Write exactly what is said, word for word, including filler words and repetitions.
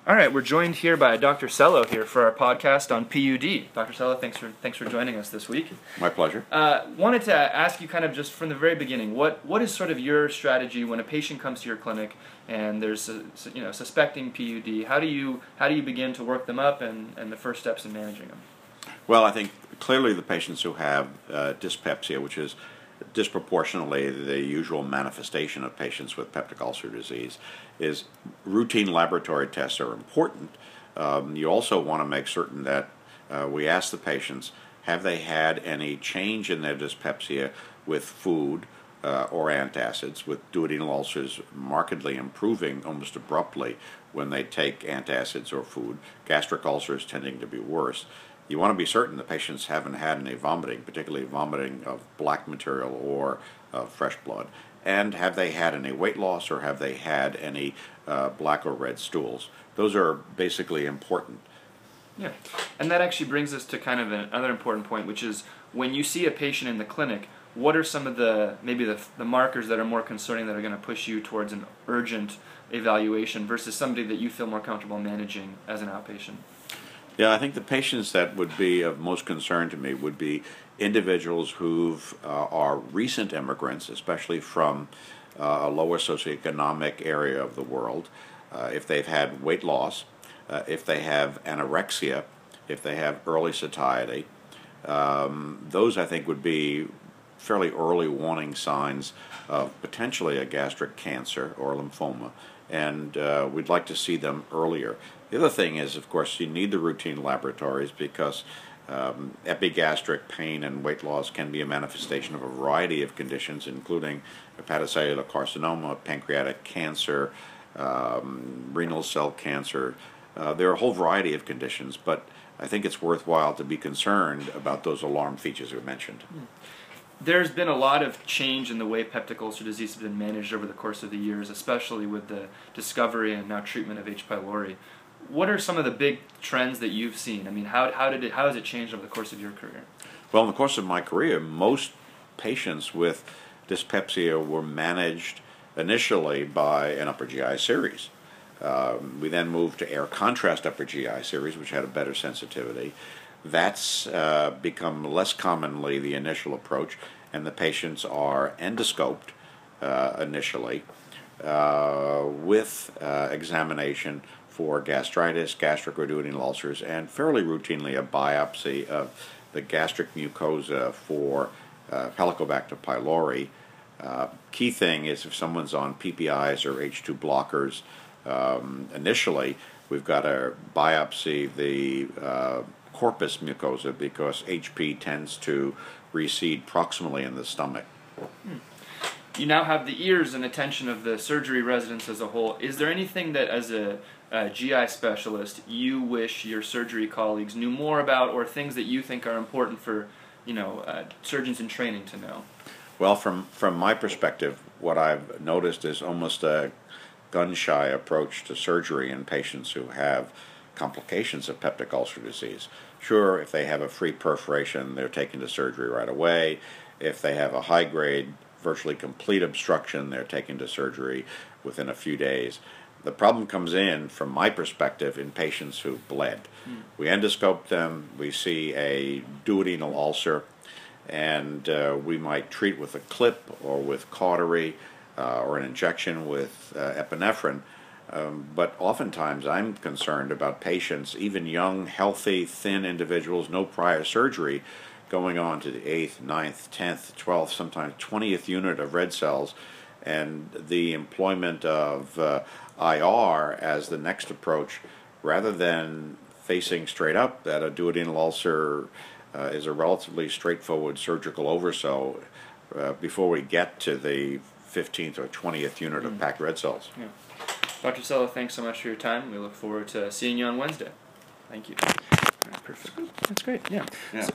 All right, we're joined here by Doctor Cello here for our podcast on P U D. Doctor Cello, thanks for thanks for joining us this week. My pleasure. Uh, wanted to ask you kind of just from the very beginning, what what is sort of your strategy when a patient comes to your clinic and there's a, you know suspecting P U D? How do you how do you begin to work them up and, and the first steps in managing them? Well, I think clearly the patients who have uh, dyspepsia, which is disproportionately the usual manifestation of patients with peptic ulcer disease, is routine laboratory tests are important. Um, you also want to make certain that uh, we ask the patients, have they had any change in their dyspepsia with food uh, or antacids, with duodenal ulcers markedly improving almost abruptly when they take antacids or food, gastric ulcers tending to be worse. You want to be certain the patients haven't had any vomiting, particularly vomiting of black material or uh, fresh blood. And have they had any weight loss, or have they had any uh, black or red stools? Those are basically important. Yeah, and that actually brings us to kind of another important point, which is when you see a patient in the clinic, what are some of the, maybe the, the markers that are more concerning that are going to push you towards an urgent evaluation versus somebody that you feel more comfortable managing as an outpatient? Yeah, I think the patients that would be of most concern to me would be individuals who uh, are recent immigrants, especially from uh, a lower socioeconomic area of the world, uh, if they've had weight loss, uh, if they have anorexia, if they have early satiety. Um, those, I think, would be fairly early warning signs of potentially a gastric cancer or lymphoma, and uh, we'd like to see them earlier. The other thing is, of course, you need the routine laboratories because um, epigastric pain and weight loss can be a manifestation of a variety of conditions, including hepatocellular carcinoma, pancreatic cancer, um, renal cell cancer. Uh, there are a whole variety of conditions, but I think it's worthwhile to be concerned about those alarm features we mentioned. There's been a lot of change in the way peptic ulcer disease has been managed over the course of the years, especially with the discovery and now treatment of H. pylori. What are some of the big trends that you've seen? I mean, how how did it how has it changed over the course of your career? Well, in the course of my career, most patients with dyspepsia were managed initially by an upper G I series. Um, we then moved to air contrast upper G I series, which had a better sensitivity. That's uh, become less commonly the initial approach, and the patients are endoscoped uh, initially uh, with uh, examination for gastritis, gastric or duodenal ulcers, and fairly routinely a biopsy of the gastric mucosa for uh, Helicobacter pylori. Uh, key thing is if someone's on P P Is or H two blockers, um, initially we've got to biopsy the uh, corpus mucosa because H P tends to recede proximally in the stomach. Hmm. You now have the ears and attention of the surgery residents as a whole. Is there anything that, as a, a G I specialist, you wish your surgery colleagues knew more about, or things that you think are important for, you know, uh, surgeons in training to know? Well, from from my perspective, what I've noticed is almost a gun-shy approach to surgery in patients who have complications of peptic ulcer disease. Sure, if they have a free perforation, they're taken to surgery right away. If they have a high-grade, virtually complete obstruction, they're taken to surgery within a few days. The problem comes in, from my perspective, in patients who bled. Mm. We endoscope them, we see a duodenal ulcer, and uh, we might treat with a clip or with cautery uh, or an injection with uh, epinephrine. Um, but oftentimes I'm concerned about patients, even young, healthy, thin individuals, no prior surgery, going on to the eighth, ninth, tenth, twelfth, sometimes twentieth unit of red cells, and the employment of uh, I R as the next approach, rather than facing straight up that a duodenal ulcer uh, is a relatively straightforward surgical oversow uh, before we get to the fifteenth or twentieth unit mm. of packed red cells. Yeah. Doctor Cello, thanks so much for your time. We look forward to seeing you on Wednesday. Thank you. All right, perfect. That's great. Yeah. Yeah. So